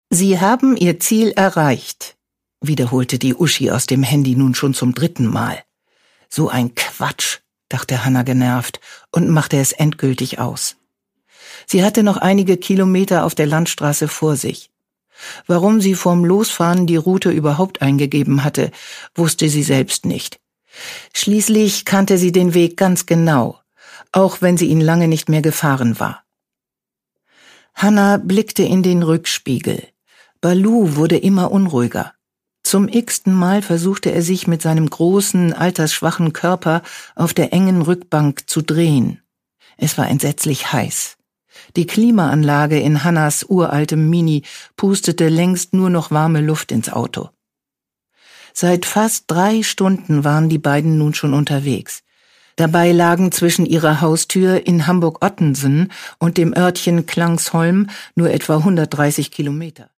Sie haben Ihr Ziel erreicht, wiederholte die Uschi aus dem Handy nun schon zum 3. Mal. So ein Quatsch, dachte Hanna genervt und machte es endgültig aus. Sie hatte noch einige Kilometer auf der Landstraße vor sich. Warum sie vorm Losfahren die Route überhaupt eingegeben hatte, wusste sie selbst nicht. Schließlich kannte sie den Weg ganz genau, auch wenn sie ihn lange nicht mehr gefahren war. Hanna blickte in den Rückspiegel. Balu wurde immer unruhiger. Zum x-ten Mal versuchte er sich mit seinem großen, altersschwachen Körper auf der engen Rückbank zu drehen. Es war entsetzlich heiß. Die Klimaanlage in Hannas uraltem Mini pustete längst nur noch warme Luft ins Auto. Seit fast 3 Stunden waren die beiden nun schon unterwegs. Dabei lagen zwischen ihrer Haustür in Hamburg-Ottensen und dem Örtchen Klangsholm nur etwa 130 Kilometer.